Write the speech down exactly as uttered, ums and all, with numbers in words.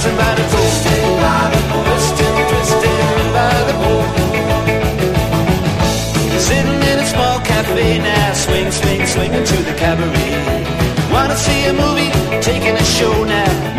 twisting by the pole, twisting, twisting by the pole. Sitting in a small cafe now, swing, swing, swinging to the cabaret. Wanna see a movie, taking a show now.